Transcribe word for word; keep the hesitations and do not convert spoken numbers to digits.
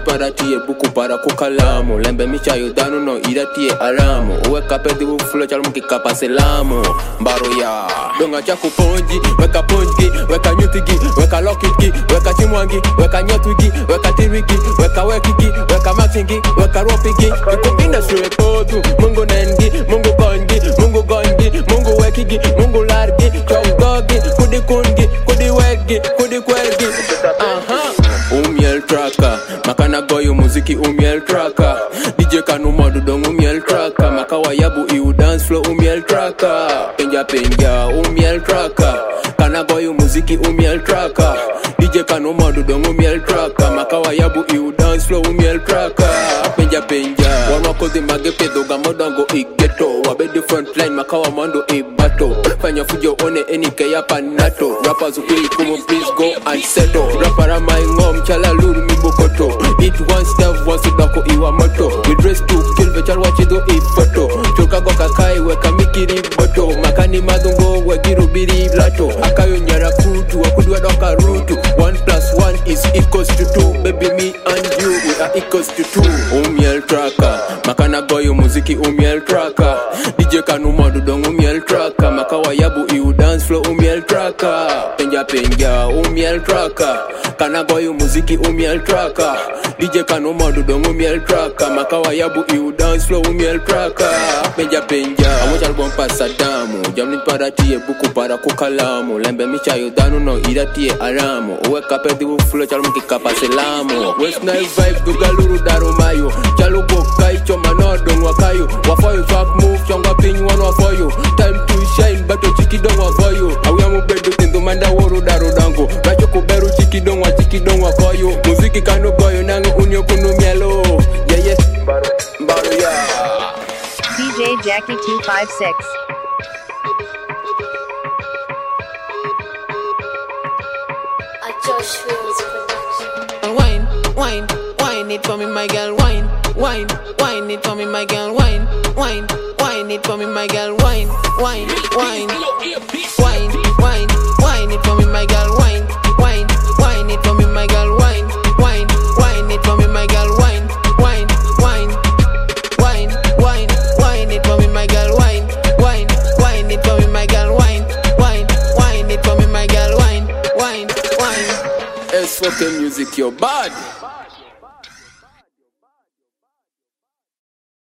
para tie buku para kukalamu. Lembe micha yudanu no ira tie alamu. Weka pedi bufulo chalumu kikapa selamu. Mbaro ya donga chaku ponji, weka ponji, weka nyutigi, weka lokiki, weka chimwangi, weka nyotwigi, weka tirigi, weka wekigi, weka maxingi, weka ropigi. Ikupinda suwe podu, mungu nengi, mungu gongi, mungu gongi, mungu wekigi, mungu largi, chongogi, kudi kungi, kudi wegi, kudi kwergi. Aha, umiel traka, makana goyo muziki umiel traka. D J kanu modu dong umiel traka, makawa yabu iu dance flow umiel traka. Penja penja umiel traka, kana goyo muziki umiel traka. D J kanu modu dong umiel traka, makawa yabu iu dance flow umiel traka. Penja penja, wana kodi mage pedo gamodongo igeto. Wabe the front line makawa mando ibato. Fanya fujo one enike ya panato. Rappers ukui kumo please go and settle. Rappara my ngom chala luru mibokoto. Eat one step one sudako iwa moto. We dress to kill vechal wachido ifoto. Choka go kakai weka mikiri boto. Makani madungo wagiru biri blato. Akayo nyara kutu wakudwa doka rutu. One plus one is equals to two. Baby me and you we are equals to two. Umiel traka, makana goyo muziki umiel traka. D J kanu modu dong umiel traka. Makawa yabu iu dance flow umiel traka. Penja penja umiel traka, kana goyo muziki umiel traka. D J kanu modu dong umiel traka. Makawa yabu iu dance flow umiel traka. Penja penja amocha album pasa damu. Jamni para tie buku para kukalamu. Lembe micha yudanu no ira tie alamu. Weka pedi bufulo chalumu kikapa selamu. West Nile vibe dugaluru darumayo. Chalu bokai choma no dong wakayo. Wafoyo track move chonga pinyu wano wafoyo. Time to shine bato chiki dong wafoyo. Awiyamu bedu tindu manda woru daru dango. Rajo kuberu chiki dong wa chiki dong wafoyo. Muziki kano goyo nangu unyo kunu mielo. Yeah yeah Mbaro, mbaro ya D J Jackie two five six. Wine, wine, wine it for me, my girl. Wine, wine, wine it for me, my girl. Wine, wine, wine it for me, my girl. Wine, wine, wine, wine, wine, wine it for me, my girl. Wine, wine, wine it for me, my girl. Wine, wine, wine it for me, my girl. Wine, wine, wine, wine, wine, wine it for me, my girl. Wine, wine, wine it for me, my girl. Wine, wine, wine it for me, my girl. Wine, wine, wine. S four K music your body.